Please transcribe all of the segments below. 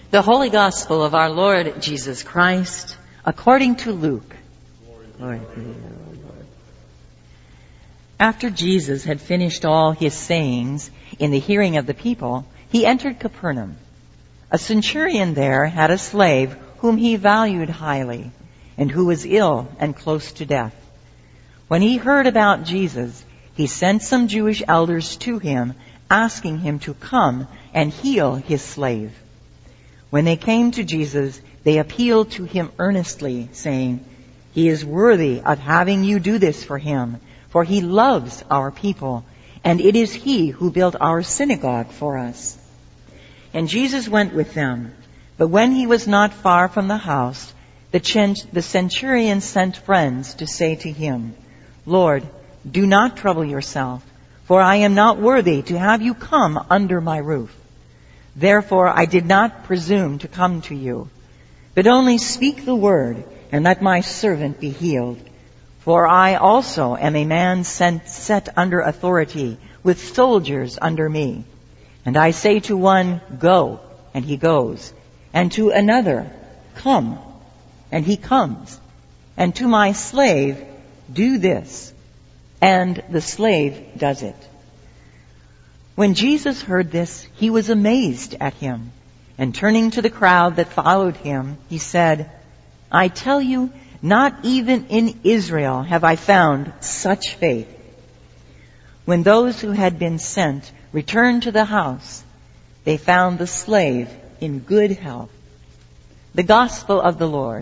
The Holy Gospel of our Lord Jesus Christ, according to Luke. Glory to you, Lord. After Jesus had finished all his sayings in the hearing of the people, he entered Capernaum. A centurion there had a slave whom he valued highly, and who was ill and close to death. When he heard about Jesus, he sent some Jewish elders to him, asking him to come and heal his slave. When they came to Jesus, they appealed to him earnestly, saying, "He is worthy of having you do this for him, for he loves our people, and it is he who built our synagogue for us." And Jesus went with them. But when he was not far from the house, the centurion sent friends to say to him, "Lord, do not trouble yourself, for I am not worthy to have you come under my roof. Therefore I did not presume to come to you. But only speak the word, and let my servant be healed. For I also am a man set under authority, with soldiers under me. And I say to one, 'Go,' and he goes. And to another, 'Come,' and he comes. And to my slave, 'Do this,' and the slave does it." When Jesus heard this, he was amazed at him. And turning to the crowd that followed him, he said, "I tell you, not even in Israel have I found such faith." When those who had been sent returned to the house, they found the slave in good health. The Gospel of the Lord.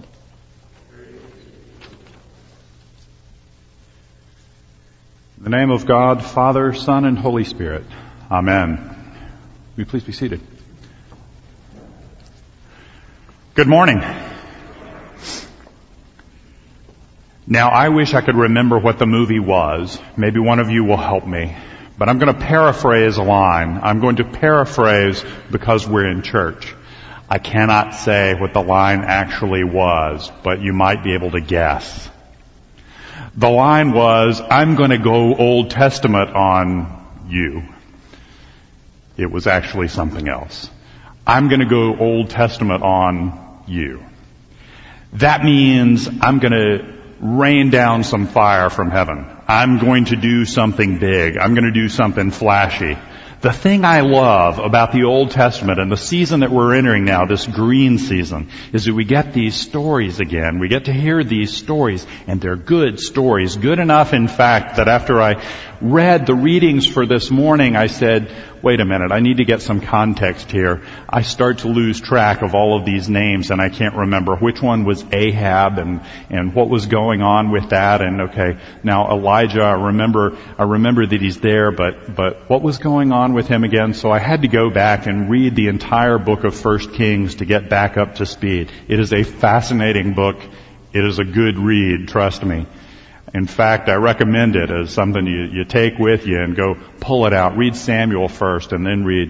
In the name of God, Father, Son, and Holy Spirit. Amen. Will you please be seated? Good morning. Now, I wish I could remember what the movie was. Maybe one of you will help me. But I'm going to paraphrase a line. I'm going to paraphrase because we're in church. I cannot say what the line actually was, but you might be able to guess. The line was, "I'm going to go Old Testament on you." It was actually something else. "I'm going to go Old Testament on you." That means I'm going to rain down some fire from heaven. I'm going to do something big. I'm going to do something flashy. The thing I love about the Old Testament and the season that we're entering now, this green season, is that we get these stories again. We get to hear these stories, and they're good stories. Good enough, in fact, that after I read the readings for this morning, I said, wait a minute, I need to get some context here. I start to lose track of all of these names, and I can't remember which one was Ahab and what was going on with that. And okay, now Elijah, I remember that he's there, but what was going on with him again? So I had to go back and read the entire book of 1 Kings to get back up to speed. It is a fascinating book. It is a good read, trust me. In fact, I recommend it as something you take with you and go pull it out. Read Samuel first and then read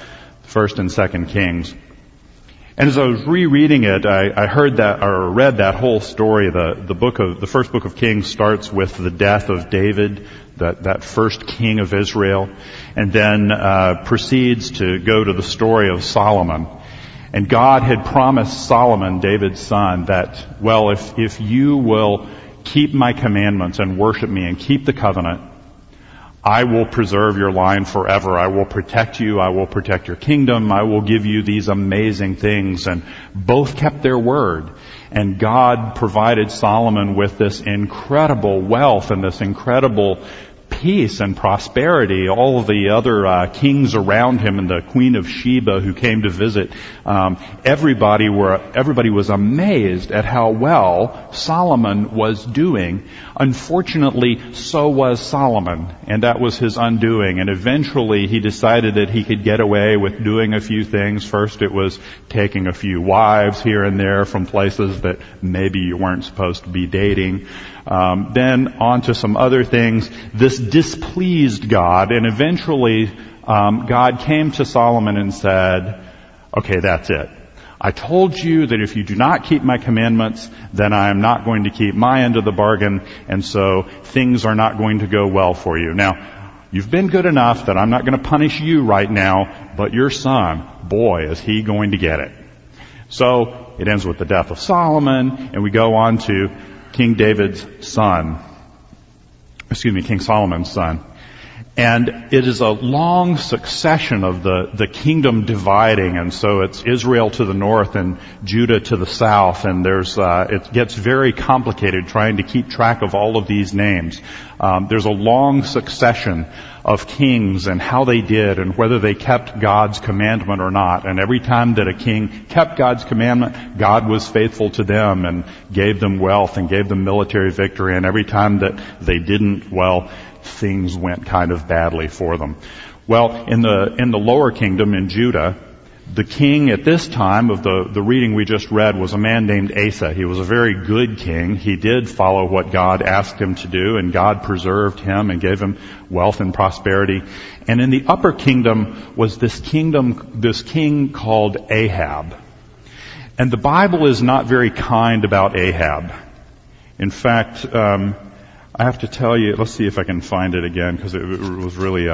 1 and 2 Kings. And as I was rereading it, I heard that, or read that whole story. The first book of Kings starts with the death of David, that first king of Israel, and then proceeds to go to the story of Solomon. And God had promised Solomon, David's son, that, well, if you will keep my commandments and worship me and keep the covenant, I will preserve your line forever. I will protect you. I will protect your kingdom. I will give you these amazing things. And both kept their word. And God provided Solomon with this incredible wealth and this incredible peace and prosperity. All of the other kings around him and the Queen of Sheba who came to visit, everybody was amazed at how well Solomon was doing. Unfortunately, so was Solomon, and that was his undoing. And eventually he decided that he could get away with doing a few things. First it was taking a few wives here and there from places that maybe you weren't supposed to be dating. Then on to some other things. This displeased God, and eventually God came to Solomon and said, okay, that's it. I told you that if you do not keep my commandments, then I am not going to keep my end of the bargain, and so things are not going to go well for you. Now, you've been good enough that I'm not going to punish you right now, but your son, boy, is he going to get it. So it ends with the death of Solomon, and we go on to King Solomon's son. And it is a long succession of the kingdom dividing, and so it's Israel to the north and Judah to the south, and it gets very complicated trying to keep track of all of these names. There's a long succession of kings and how they did and whether they kept God's commandment or not. And every time that a king kept God's commandment, God was faithful to them and gave them wealth and gave them military victory. And every time that they didn't, well, things went kind of badly for them. Well, in the lower kingdom in Judah, the king at this time of the reading we just read was a man named Asa. He was a very good king. He did follow what God asked him to do, and God preserved him and gave him wealth and prosperity. And in the upper kingdom was this king called Ahab. And the Bible is not very kind about Ahab. In fact, I have to tell you, let's see if I can find it again, because it was really,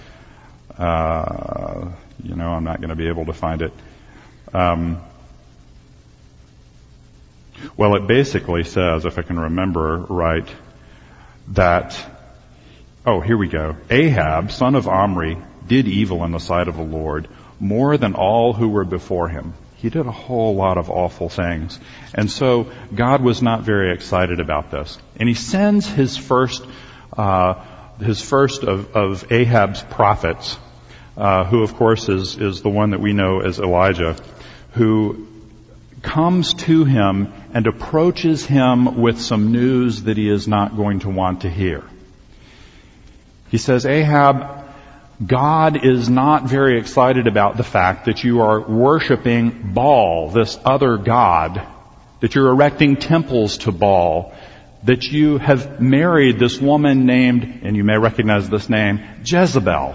I'm not going to be able to find it. Well, it basically says, if I can remember right, that, here we go. Ahab, son of Omri, did evil in the sight of the Lord, more than all who were before him. He did a whole lot of awful things. And so God was not very excited about this. And he sends his first of Ahab's prophets, who of course is the one that we know as Elijah, who comes to him and approaches him with some news that he is not going to want to hear. He says, Ahab, God is not very excited about the fact that you are worshiping Baal, this other god, that you're erecting temples to Baal, that you have married this woman named, and you may recognize this name, Jezebel.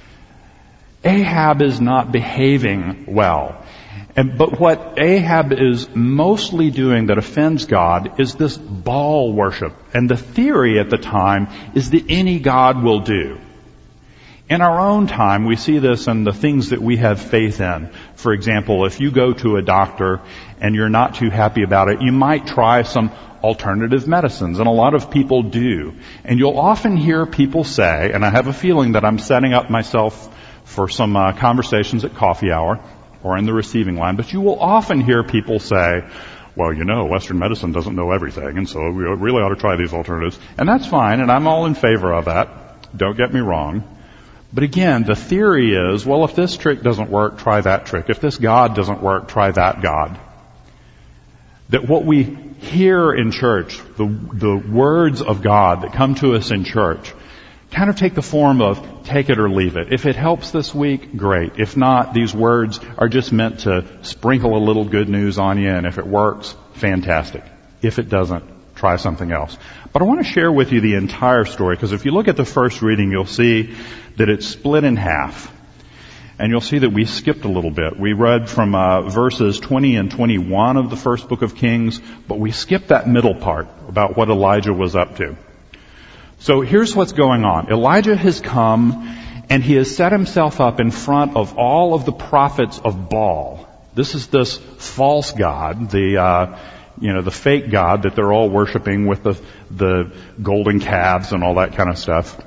Ahab is not behaving well. But what Ahab is mostly doing that offends God is this Baal worship. And the theory at the time is that any god will do. In our own time, we see this in the things that we have faith in. For example, if you go to a doctor and you're not too happy about it, you might try some alternative medicines, and a lot of people do. And you'll often hear people say, and I have a feeling that I'm setting up myself for some conversations at coffee hour or in the receiving line, but you will often hear people say, well, Western medicine doesn't know everything, and so we really ought to try these alternatives. And that's fine, and I'm all in favor of that. Don't get me wrong. But again, the theory is, well, if this trick doesn't work, try that trick. If this God doesn't work, try that God. That what we hear in church, the words of God that come to us in church, kind of take the form of take it or leave it. If it helps this week, great. If not, these words are just meant to sprinkle a little good news on you, and if it works, fantastic. If it doesn't, try something else. But I want to share with you the entire story, because if you look at the first reading, you'll see that it's split in half. And you'll see that we skipped a little bit. We read from verses 20 and 21 of the first book of Kings, but we skipped that middle part about what Elijah was up to. So here's what's going on. Elijah has come, and he has set himself up in front of all of the prophets of Baal. This is this false god, the fake god that they're all worshiping with the golden calves and all that kind of stuff.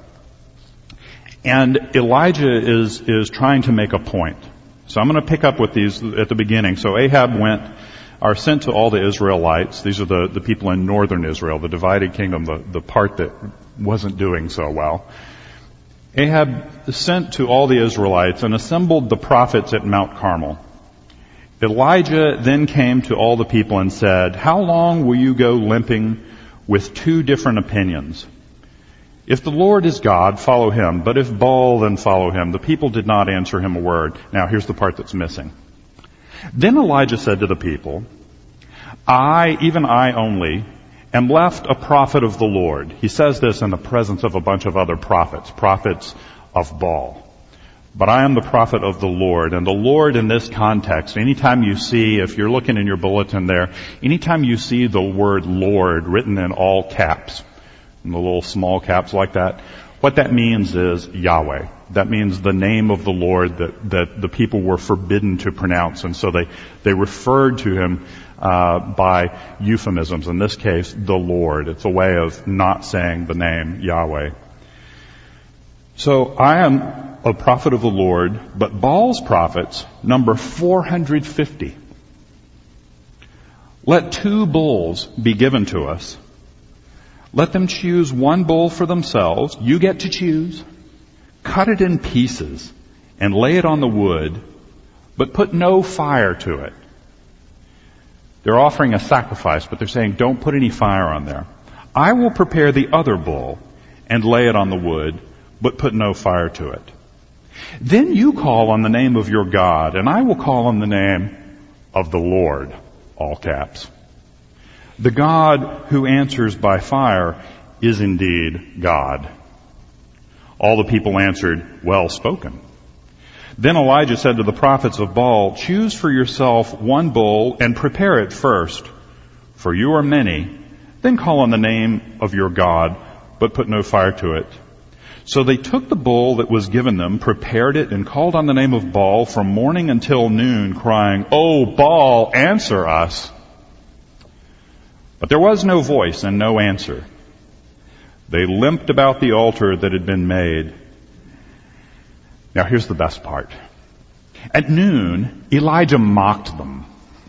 And Elijah is trying to make a point. So I'm going to pick up with these at the beginning. So Ahab are sent to all the Israelites. These are the people in northern Israel, the divided kingdom, the part that wasn't doing so well. Ahab sent to all the Israelites and assembled the prophets at Mount Carmel. Elijah then came to all the people and said, "How long will you go limping with two different opinions? If the Lord is God, follow him, but if Baal, then follow him." The people did not answer him a word. Now here's the part that's missing. Then Elijah said to the people, "I, even I only, am left a prophet of the Lord." He says this in the presence of a bunch of other prophets of Baal. "But I am the prophet of the Lord." And the Lord in this context, anytime you see, if you're looking in your bulletin there, anytime you see the word Lord written in all caps, in the little small caps like that, What that means is Yahweh. That means the name of the Lord that the people were forbidden to pronounce. And so they referred to him by euphemisms. In this case, the Lord. It's a way of not saying the name Yahweh. So I am a prophet of the Lord, but Baal's prophets number 450. Let 2 bulls be given to us. Let them choose 1 bull for themselves. You get to choose. Cut it in pieces and lay it on the wood, but put no fire to it. They're offering a sacrifice, but they're saying don't put any fire on there. I will prepare the other bull and lay it on the wood, but put no fire to it. Then you call on the name of your God, and I will call on the name of the Lord, all caps. The God who answers by fire is indeed God. All the people answered, well spoken. Then Elijah said to the prophets of Baal, choose for yourself 1 bull and prepare it first, for you are many. Then call on the name of your God, but put no fire to it. So they took the bull that was given them, prepared it, and called on the name of Baal from morning until noon, crying, "O Baal, answer us." But there was no voice and no answer. They limped about the altar that had been made. Now here's the best part. At noon, Elijah mocked them,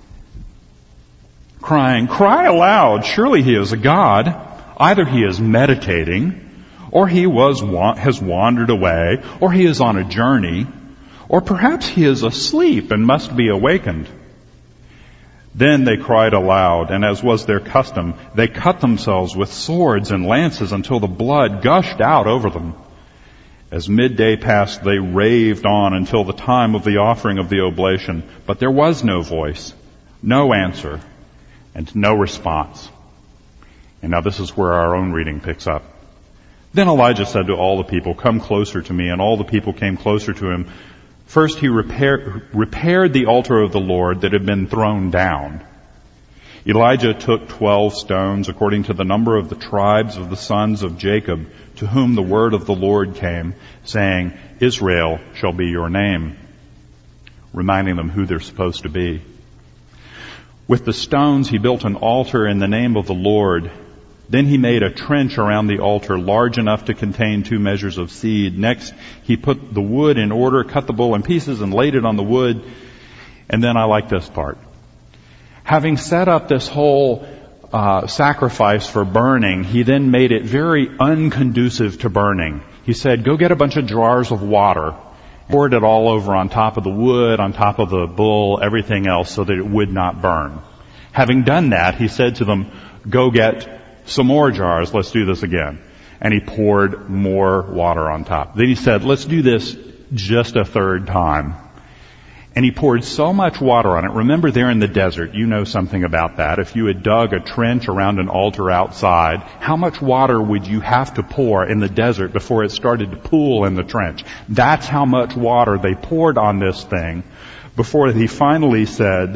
crying, "Cry aloud, surely he is a god. Either he is meditating, or he has wandered away, or he is on a journey, or perhaps he is asleep and must be awakened." Then they cried aloud, and as was their custom, they cut themselves with swords and lances until the blood gushed out over them. As midday passed, they raved on until the time of the offering of the oblation, but there was no voice, no answer, and no response. And now this is where our own reading picks up. Then Elijah said to all the people, "Come closer to me." And all the people came closer to him. First he repaired the altar of the Lord that had been thrown down. Elijah took 12 stones according to the number of the tribes of the sons of Jacob, to whom the word of the Lord came, saying, "Israel shall be your name," reminding them who they're supposed to be. With the stones he built an altar in the name of the Lord. Then he made a trench around the altar large enough to contain 2 measures of seed. Next, he put the wood in order, cut the bull in pieces, and laid it on the wood. And then I like this part. Having set up this whole sacrifice for burning, he then made it very unconducive to burning. He said, "Go get a bunch of jars of water, poured it all over on top of the wood, on top of the bull, everything else, so that it would not burn." Having done that, he said to them, "Go get some more jars, let's do this again." And he poured more water on top. Then he said, "Let's do this just a 3rd time." And he poured so much water on it. Remember, they're in the desert. You know something about that. If you had dug a trench around an altar outside, how much water would you have to pour in the desert before it started to pool in the trench? That's how much water they poured on this thing before he finally said,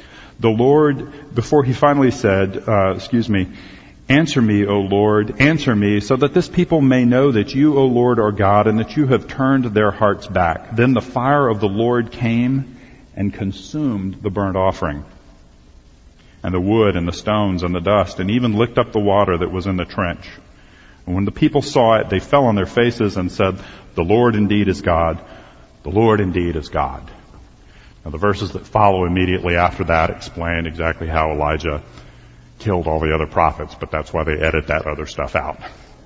"Answer me, O Lord, answer me, so that this people may know that you, O Lord, are God, and that you have turned their hearts back." Then the fire of the Lord came and consumed the burnt offering, and the wood and the stones and the dust, and even licked up the water that was in the trench. And when the people saw it, they fell on their faces and said, "The Lord indeed is God. The Lord indeed is God." Now the verses that follow immediately after that explain exactly how Elijah killed all the other prophets, but that's why they edit that other stuff out.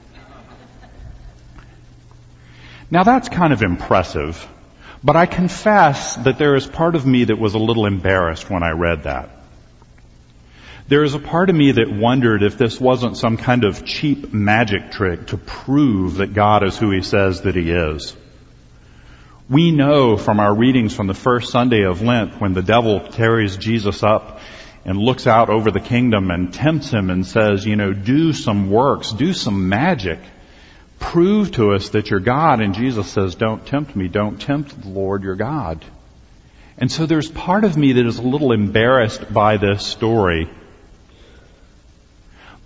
Now that's kind of impressive, but I confess that there is part of me that was a little embarrassed when I read that. There is a part of me that wondered if this wasn't some kind of cheap magic trick to prove that God is who he says that he is. We know from our readings from the first Sunday of Lent, when the devil carries Jesus up and looks out over the kingdom and tempts him and says, do some works, do some magic. Prove to us that you're God. And Jesus says, "Don't tempt me. Don't tempt the Lord your God." And so there's part of me that is a little embarrassed by this story.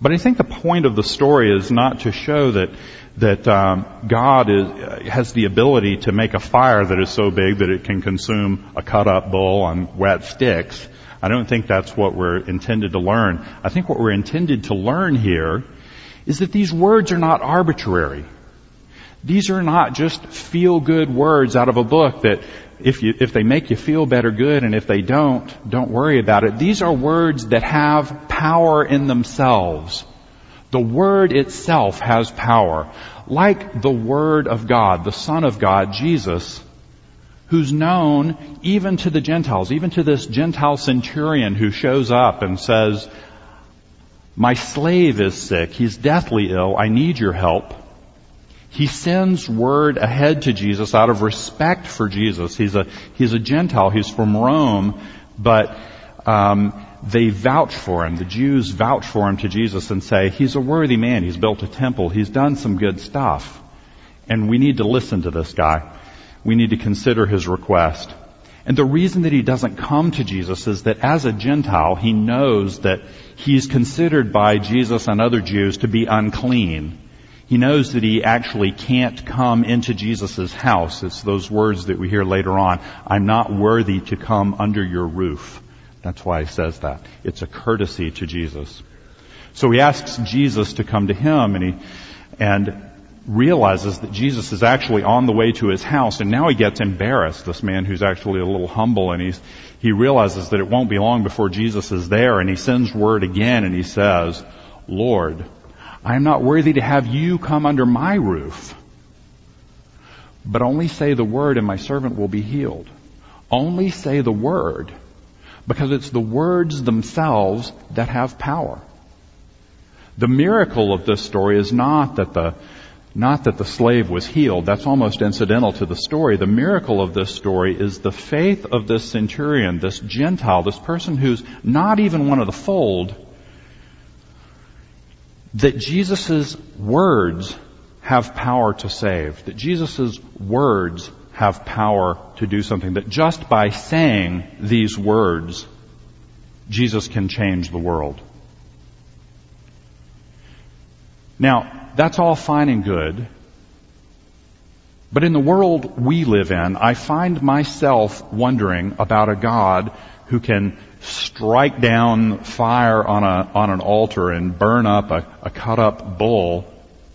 But I think the point of the story is not to show that God has the ability to make a fire that is so big that it can consume a cut-up bull on wet sticks. I don't think that's what we're intended to learn. I think what we're intended to learn here is that these words are not arbitrary. These are not just feel-good words out of a book that if they make you feel better, good, and if they don't worry about it. These are words that have power in themselves. The Word itself has power. Like the Word of God, the Son of God, Jesus, who's known even to the Gentiles, even to this Gentile centurion who shows up and says, "My slave is sick. He's deathly ill. I need your help." He sends word ahead to Jesus out of respect for Jesus. He's a Gentile. He's from Rome, but they vouch for him. The Jews vouch for him to Jesus and say, he's a worthy man. He's built a temple. He's done some good stuff. And we need to listen to this guy. We need to consider his request. And the reason that he doesn't come to Jesus is that as a Gentile, he knows that he's considered by Jesus and other Jews to be unclean. He knows that he actually can't come into Jesus' house. It's those words that we hear later on. I'm not worthy to come under your roof. That's why he says that. It's a courtesy to Jesus. So he asks Jesus to come to him, and realizes that Jesus is actually on the way to his house, and now he gets embarrassed, this man who's actually a little humble, and he realizes that it won't be long before Jesus is there, and he sends word again, and he says, "Lord, I am not worthy to have you come under my roof, but only say the word and my servant will be healed." Only say the word, because it's the words themselves that have power. The miracle of this story is not that the slave was healed. That's almost incidental to the story. The miracle of this story is the faith of this centurion, this Gentile, this person who's not even one of the fold, that Jesus' words have power to save, that Jesus' words have power to do something, that just by saying these words, Jesus can change the world. Now, that's all fine and good, but in the world we live in, I find myself wondering about a God who can strike down fire on an altar and burn up a cut-up bull.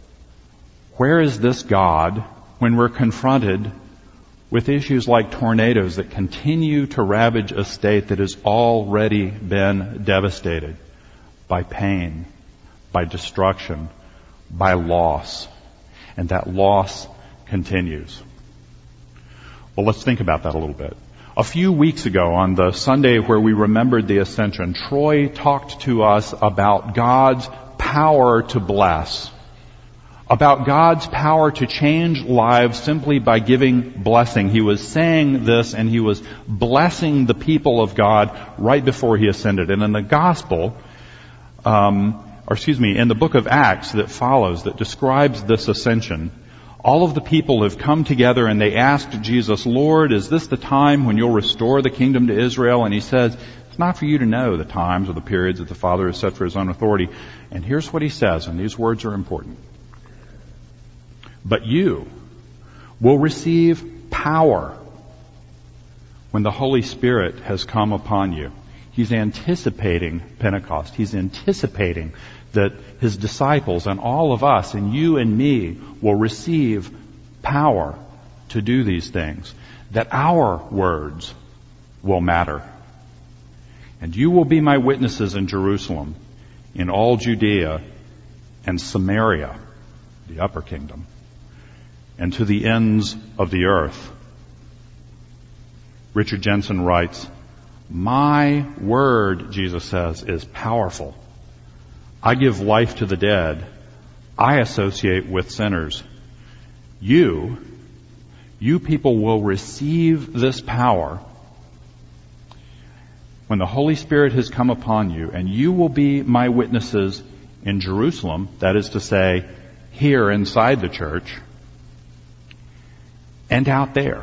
Where is this God when we're confronted with issues like tornadoes that continue to ravage a state that has already been devastated by pain, by destruction, by loss, and that loss continues? Well, let's think about that a little bit. A few weeks ago, on the Sunday where we remembered the Ascension, Troy talked to us about God's power to bless, about God's power to change lives simply by giving blessing. He was saying this, and he was blessing the people of God right before he ascended. And in the gospel, in the book of Acts that follows, that describes this ascension, all of the people have come together and they asked Jesus, "Lord, is this the time when you'll restore the kingdom to Israel?" And he says, "It's not for you to know the times or the periods that the Father has set for his own authority." And here's what he says, and these words are important. "But you will receive power when the Holy Spirit has come upon you." He's anticipating Pentecost. He's anticipating that his disciples and all of us and you and me will receive power to do these things, that our words will matter. "And you will be my witnesses in Jerusalem, in all Judea and Samaria," the upper kingdom, "and to the ends of the earth." Richard Jensen writes, "My word," Jesus says, "is powerful. I give life to the dead. I associate with sinners. You people will receive this power when the Holy Spirit has come upon you, and you will be my witnesses in Jerusalem," that is to say, here inside the church, "and out there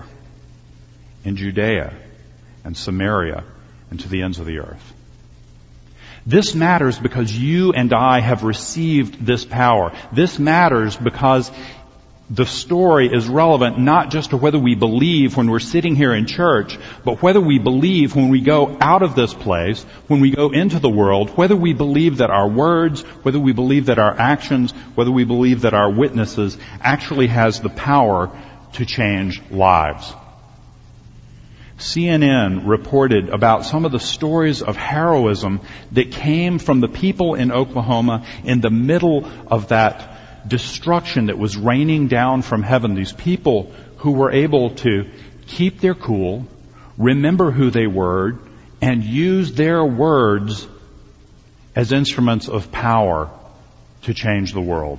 in Judea and Samaria and to the ends of the earth." This matters because you and I have received this power. This matters because the story is relevant not just to whether we believe when we're sitting here in church, but whether we believe when we go out of this place, when we go into the world, whether we believe that our words, whether we believe that our actions, whether we believe that our witnesses actually has the power to change lives. CNN reported about some of the stories of heroism that came from the people in Oklahoma in the middle of that destruction that was raining down from heaven. These people who were able to keep their cool, remember who they were, and use their words as instruments of power to change the world.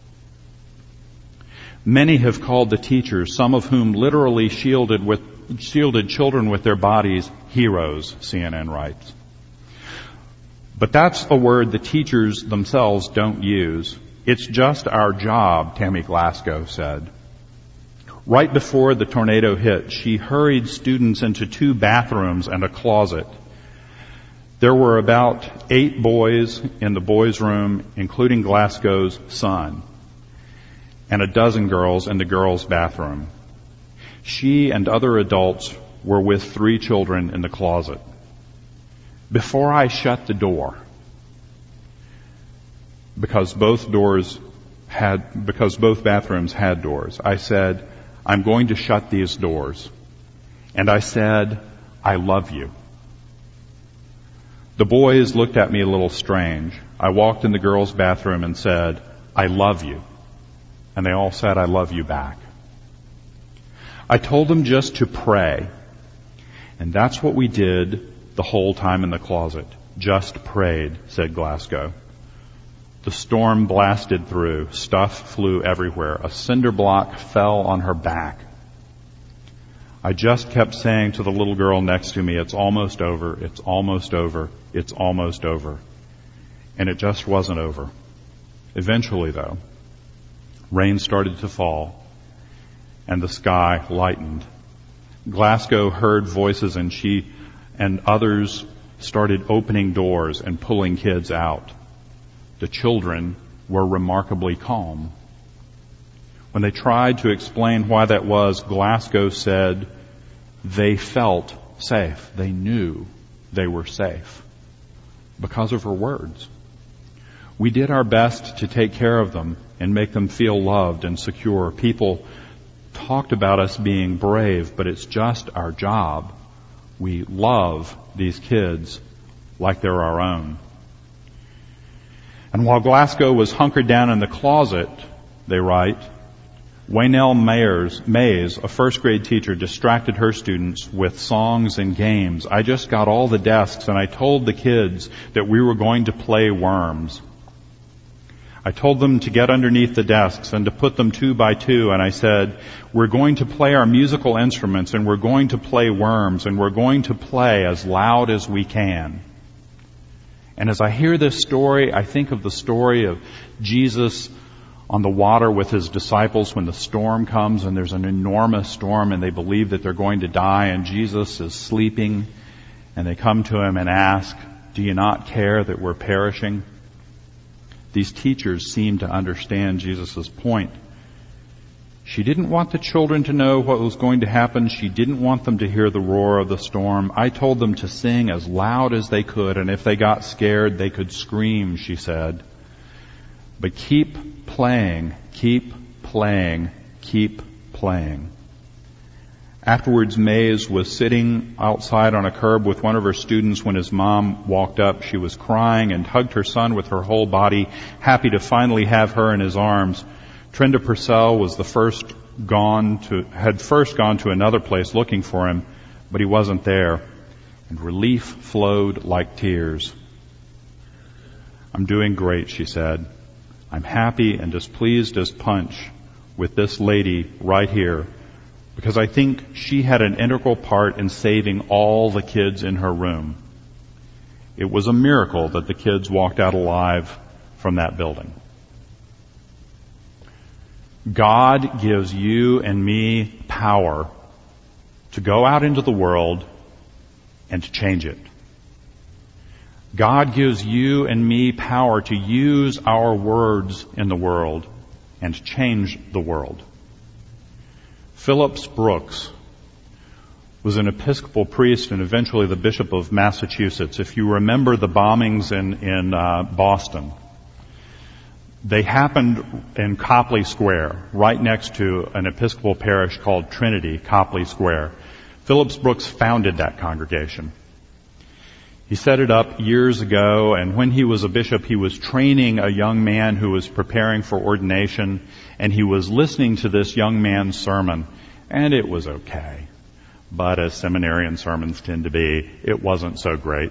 Many have called the teachers, some of whom literally shielded children with their bodies, heroes, CNN writes. But that's a word the teachers themselves don't use. It's just our job, Tammy Glasgow said. Right before the tornado hit, she hurried students into 2 bathrooms and a closet. There were about 8 boys in the boys' room, including Glasgow's son, and a dozen girls in the girls' bathroom. She and other adults were with 3 children in the closet. Before I shut the door, because both bathrooms had doors, I said, I'm going to shut these doors. And I said, I love you. The boys looked at me a little strange. I walked in the girls' bathroom and said, I love you. And they all said, I love you back. I told them just to pray. And that's what we did the whole time in the closet. Just prayed, said Glasgow. The storm blasted through. Stuff flew everywhere. A cinder block fell on her back. I just kept saying to the little girl next to me, it's almost over, it's almost over, it's almost over. And it just wasn't over. Eventually, though, rain started to fall, and the sky lightened. Glasgow heard voices, and she and others started opening doors and pulling kids out. The children were remarkably calm. When they tried to explain why that was, Glasgow said they felt safe. They knew they were safe because of her words. We did our best to take care of them and make them feel loved and secure. People talked about us being brave, but it's just our job. We love these kids like they're our own. And while Glasgow was hunkered down in the closet, they write, Waynell Mays, a first grade teacher, distracted her students with songs and games. I just got all the desks and I told the kids that we were going to play worms. I told them to get underneath the desks and to put them 2 by 2, and I said, we're going to play our musical instruments and we're going to play worms and we're going to play as loud as we can. And as I hear this story, I think of the story of Jesus on the water with his disciples when the storm comes and there's an enormous storm and they believe that they're going to die and Jesus is sleeping and they come to him and ask, do you not care that we're perishing? These teachers seem to understand Jesus' point. She didn't want the children to know what was going to happen. She didn't want them to hear the roar of the storm. I told them to sing as loud as they could, and if they got scared, they could scream, she said. But keep playing, keep playing, keep playing. Afterwards, Mays was sitting outside on a curb with one of her students when his mom walked up. She was crying and hugged her son with her whole body, happy to finally have her in his arms. Trenda Purcell was had first gone to another place looking for him, but he wasn't there, and relief flowed like tears. I'm doing great, she said. I'm happy and as pleased as punch with this lady right here, because I think she had an integral part in saving all the kids in her room. It was a miracle that the kids walked out alive from that building. God gives you and me power to go out into the world and to change it. God gives you and me power to use our words in the world and change the world. Phillips Brooks was an Episcopal priest and eventually the Bishop of Massachusetts. If you remember the bombings in Boston, they happened in Copley Square, right next to an Episcopal parish called Trinity, Copley Square. Phillips Brooks founded that congregation. He set it up years ago, and when he was a bishop, he was training a young man who was preparing for ordination, and he was listening to this young man's sermon, and it was okay. But as seminarian sermons tend to be, it wasn't so great.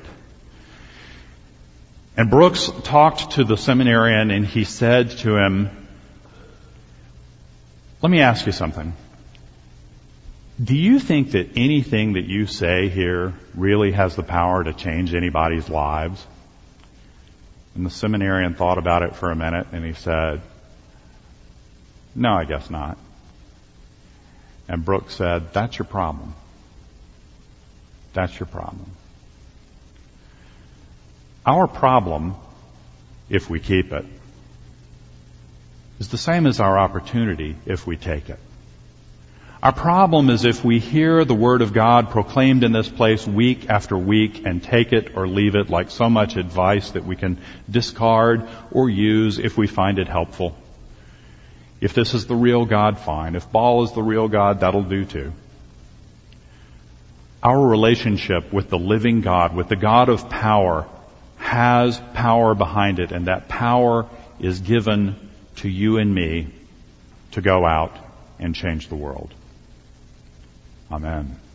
And Brooks talked to the seminarian, and he said to him, "Let me ask you something. Do you think that anything that you say here really has the power to change anybody's lives?" And the seminarian thought about it for a minute, and he said, "No, I guess not." And Brooks said, "That's your problem. That's your problem." Our problem, if we keep it, is the same as our opportunity if we take it. Our problem is if we hear the Word of God proclaimed in this place week after week and take it or leave it like so much advice that we can discard or use if we find it helpful. If this is the real God, fine. If Baal is the real God, that'll do too. Our relationship with the living God, with the God of power, has power behind it, and that power is given to you and me to go out and change the world. Amen.